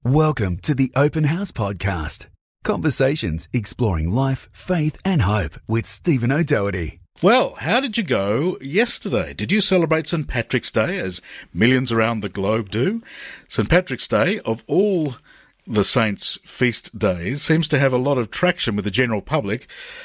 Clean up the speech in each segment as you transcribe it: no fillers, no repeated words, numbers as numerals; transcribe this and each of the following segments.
Welcome to the Open House Podcast. Conversations exploring life, faith and hope with Stephen O'Doherty. Well, how did you go yesterday? Did you celebrate St. Patrick's Day as millions around the globe do? St. Patrick's Day, of all the saints' feast days, seems to have a lot of traction with the general public.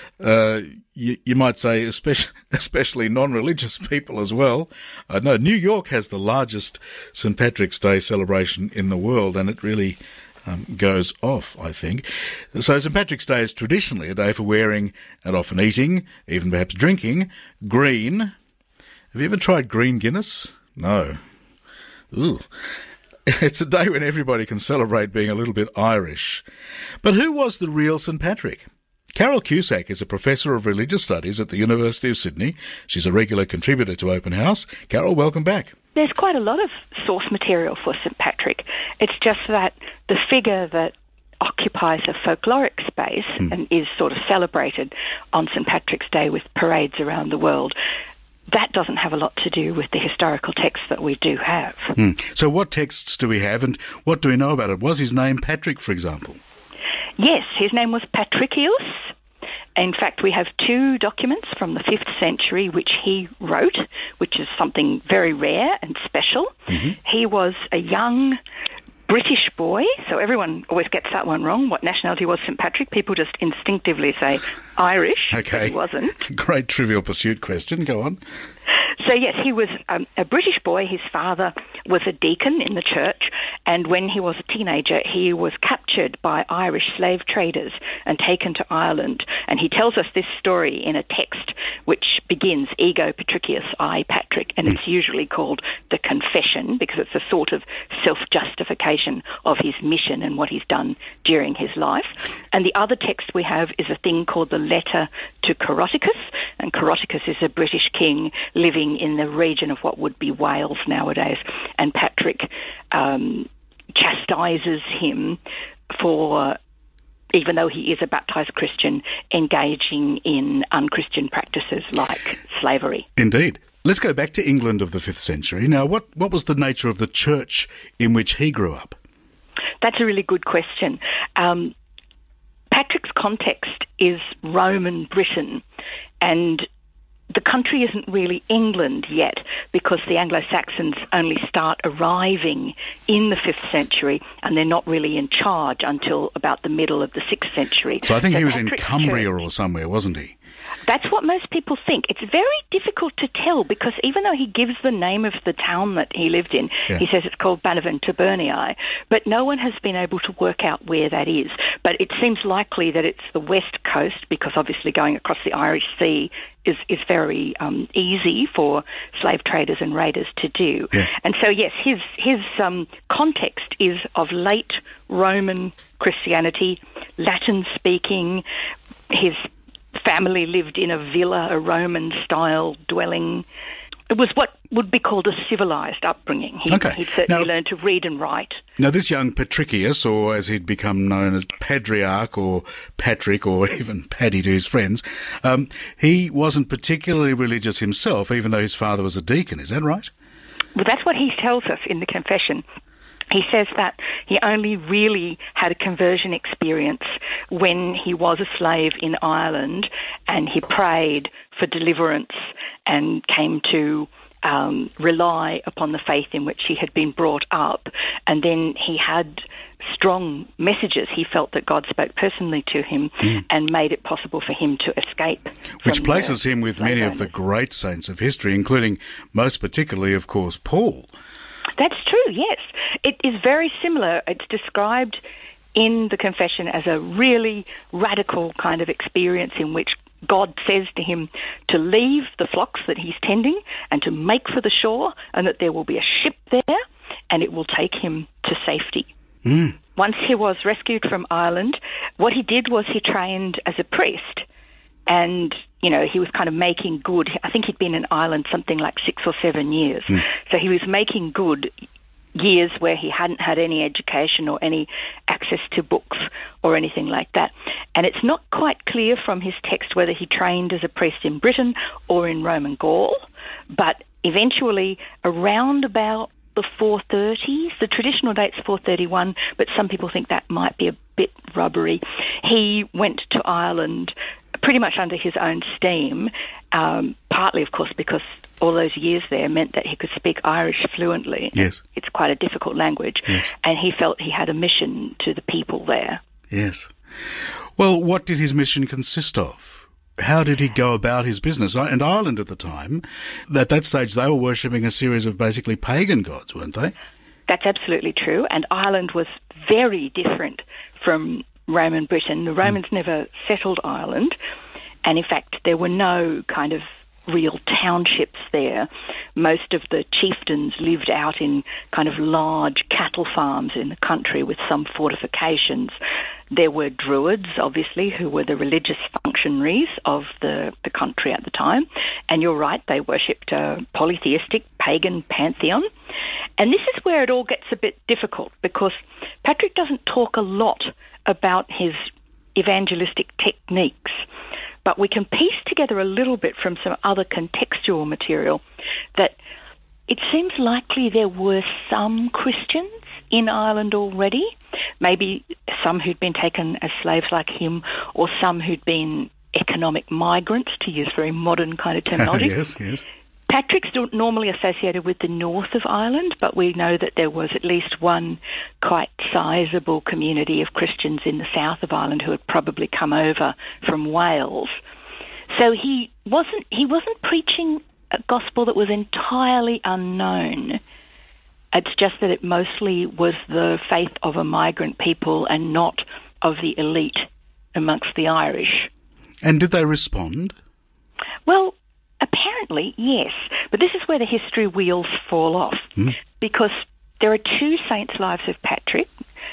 You might say especially non-religious people as well. I know New York has the largest St. Patrick's Day celebration in the world, and it really goes off, I think. So St. Patrick's Day is traditionally a day for wearing and often eating, even perhaps drinking, green. Have you ever tried green Guinness? No. Ooh. It's a day when everybody can celebrate being a little bit Irish. But who was the real St. Patrick? Carol Cusack is a professor of religious studies at the University of Sydney. She's a regular contributor to Open House. Carol, welcome back. There's quite a lot of source material for St. Patrick. It's just that the figure that occupies a folkloric space and is sort of celebrated on St. Patrick's Day with parades around the world, that doesn't have a lot to do with the historical texts that we do have. So what texts do we have and what do we know about it? Was his name Patrick, for example? Yes, his name was Patricius. In fact, we have two documents from the 5th century which he wrote, which is something very rare and special. He was a young British boy, so everyone always gets that one wrong. What nationality was St. Patrick? People just instinctively say Irish. Okay. He wasn't. Great Trivial Pursuit question. Go on. So, yes, he was a British boy. His father was a deacon in the church, and when he was a teenager, he was captured by Irish slave traders and taken to Ireland. And he tells us this story in a text which begins, Ego Patricius, I, Patrick, and it's usually called the Confession because it's a sort of self-justification of his mission and what he's done during his life. And the other text we have is a thing called the Letter to Coroticus, and Coroticus is a British king living in the region of what would be Wales nowadays, and Patrick chastises him for, even though he is a baptised Christian, engaging in unchristian practices like slavery. Indeed. Let's go back to England of the 5th century. Now, what was the nature of the church in which he grew up? That's a really good question. Patrick's context is Roman Britain, and the country isn't really England yet because the Anglo-Saxons only start arriving in the 5th century and they're not really in charge until about the middle of the 6th century. So I think he was in Patrick's Cumbria church, or somewhere, wasn't he? That's what most people think. It's very difficult to tell because even though he gives the name of the town that he lived in, he says it's called Banavon but no one has been able to work out where that is. But it seems likely that it's the west coast because obviously going across the Irish Sea is very easy for slave traders and raiders to do. Yeah. And so, yes, his context is of late Roman Christianity, Latin-speaking. His family lived in a villa, a Roman-style dwelling. It was what would be called a civilised upbringing. He certainly learned to read and write. Now, this young Patricius, or as he'd become known as Patriarch or Patrick or even Paddy to his friends, he wasn't particularly religious himself, even though his father was a deacon. Is that right? Well, that's what he tells us in the Confession. He says that he only really had a conversion experience when he was a slave in Ireland and he prayed for deliverance and came to rely upon the faith in which he had been brought up. And then he had strong messages. He felt that God spoke personally to him and made it possible for him to escape. Which places him with many of the great saints of history, including most particularly, of course, Paul. That's true, yes. It is very similar. It's described in the Confession as a really radical kind of experience in which God says to him to leave the flocks that he's tending and to make for the shore, and that there will be a ship there and it will take him to safety. Once he was rescued from Ireland, what he did was he trained as a priest, and he was kind of making good. I think he'd been in Ireland something like 6 or 7 years. So he was making good years where he hadn't had any education or any access to books or anything like that. And it's not quite clear from his text whether he trained as a priest in Britain or in Roman Gaul, but eventually around about the 430s. The traditional date's 431, but some people think that might be a bit rubbery. He went to Ireland pretty much under his own steam, partly, of course, because all those years there meant that he could speak Irish fluently. Yes. It's quite a difficult language. Yes. And he felt he had a mission to the people there. Yes. Well, what did his mission consist of? How did he go about his business? And Ireland at the time, at that stage, they were worshipping a series of basically pagan gods, weren't they? That's absolutely true. And Ireland was very different from Roman Britain. The Romans never settled Ireland. And in fact, there were no kind of real townships there. Most of the chieftains lived out in kind of large cattle farms in the country with some fortifications. There were Druids, obviously, who were the religious functionaries of the country at the time. And you're right, they worshipped a polytheistic pagan pantheon. And this is where it all gets a bit difficult, because Patrick doesn't talk a lot about his evangelistic techniques, but we can piece together a little bit from some other contextual material that it seems likely there were some Christians in Ireland already, maybe some who'd been taken as slaves like him, or some who'd been economic migrants, to use very modern kind of terminology. Yes, yes. Patrick's normally associated with the north of Ireland, but we know that there was at least one quite sizable community of Christians in the south of Ireland who had probably come over from Wales. So he wasn't preaching a gospel that was entirely unknown. It's just that it mostly was the faith of a migrant people and not of the elite amongst the Irish. And did they respond? Well, apparently, yes. But this is where the history wheels fall off, because there are two saints' lives of Patrick.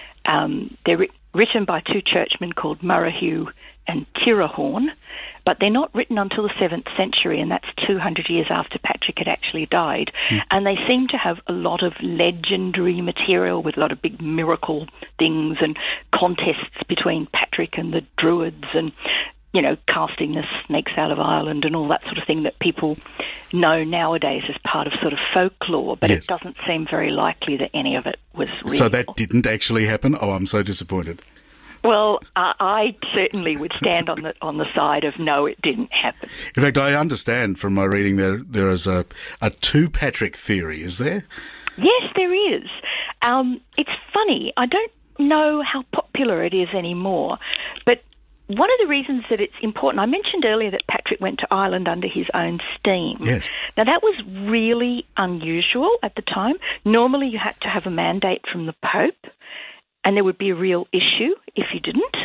They're written by two churchmen called Murrough and Tirahorn, but they're not written until the 7th century, and that's 200 years after Patrick had actually died. And they seem to have a lot of legendary material with a lot of big miracle things and contests between Patrick and the Druids and, you know, casting the snakes out of Ireland and all that sort of thing that people know nowadays as part of sort of folklore, but Yes. It doesn't seem very likely that any of it was real. So that didn't actually happen? Oh, I'm so disappointed. Well, I certainly would stand on the side of no, it didn't happen. In fact, I understand from my reading there is a two Patrick theory, is there? Yes, there is. It's funny. I don't know how popular it is anymore, but one of the reasons that it's important, I mentioned earlier that Patrick went to Ireland under his own steam. Yes. Now, that was really unusual at the time. Normally, you had to have a mandate from the Pope, and there would be a real issue if you didn't.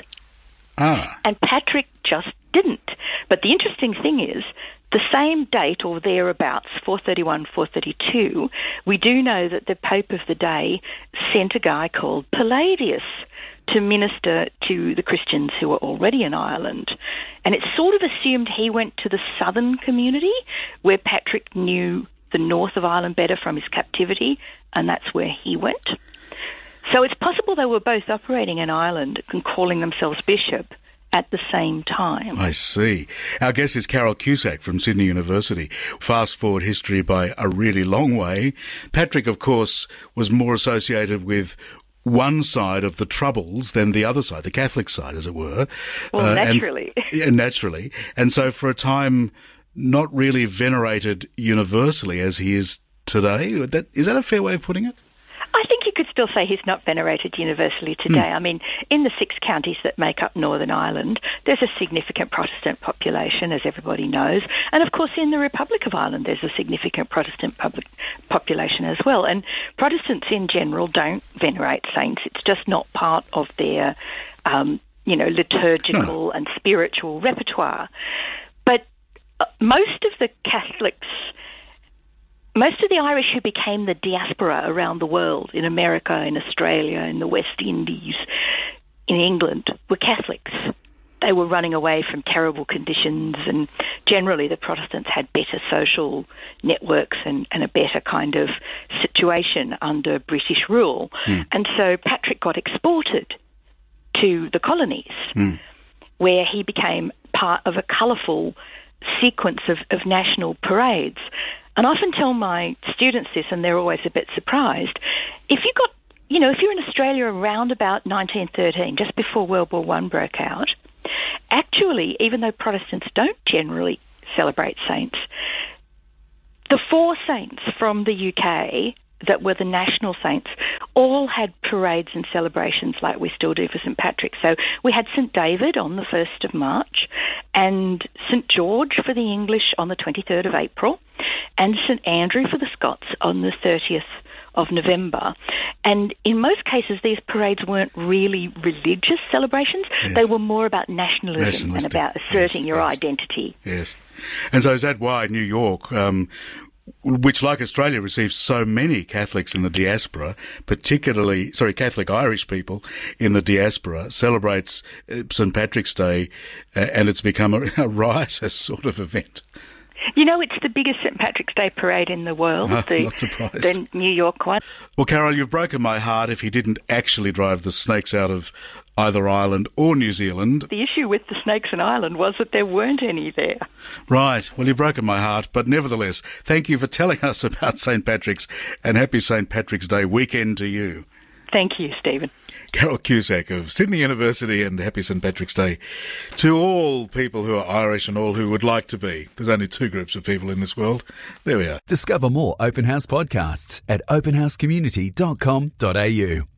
And Patrick just didn't. But the interesting thing is, the same date or thereabouts, 431, 432, we do know that the Pope of the day sent a guy called Palladius to minister to the Christians who were already in Ireland. And it's sort of assumed he went to the southern community where Patrick knew the north of Ireland better from his captivity, and that's where he went. So it's possible they were both operating in Ireland and calling themselves bishop at the same time. I see. Our guest is Carol Cusack from Sydney University. Fast forward history by a really long way. Patrick, of course, was more associated with one side of the Troubles than the other side, the Catholic side, as it were. Well, naturally. Naturally. And so for a time, not really venerated universally as he is today. Is that a fair way of putting it? I think you could still say he's not venerated universally today. I mean, in the 6 counties that make up Northern Ireland, there's a significant Protestant population, as everybody knows. And, of course, in the Republic of Ireland, there's a significant Protestant population as well. And Protestants in general don't venerate saints. It's just not part of their, liturgical and spiritual repertoire. But most of the Catholics... Most of the Irish who became the diaspora around the world, in America, in Australia, in the West Indies, in England, were Catholics. They were running away from terrible conditions, and generally the Protestants had better social networks and a better kind of situation under British rule. And so Patrick got exported to the colonies, where he became part of a colourful sequence of national parades. And I often tell my students this, and they're always a bit surprised. If you're in Australia around about 1913, just before World War I broke out, actually, even though Protestants don't generally celebrate saints, the 4 saints from the UK that were the national saints all had parades and celebrations like we still do for St. Patrick. So we had St. David on the 1st of March, and St. George for the English on the 23rd of April, and St. Andrew for the Scots on the 30th of November. And in most cases, these parades weren't really religious celebrations. Yes. They were more about nationalism and about asserting your identity. Yes. And so is that why New York, which, like Australia, receives so many Catholics in the diaspora, particularly, Catholic Irish people in the diaspora, celebrates St. Patrick's Day, and it's become a riotous sort of event? You know, it's the biggest St. Patrick's Day parade in the world, not surprised. The New York one. Well, Carol, you've broken my heart if he didn't actually drive the snakes out of either Ireland or New Zealand. The issue with the snakes in Ireland was that there weren't any there. Right. Well, you've broken my heart, but nevertheless, thank you for telling us about St. Patrick's, and happy St. Patrick's Day weekend to you. Thank you, Stephen. Carol Cusack of Sydney University, and happy St. Patrick's Day to all people who are Irish and all who would like to be. There's only 2 groups of people in this world. There we are. Discover more Open House podcasts at openhousecommunity.com.au.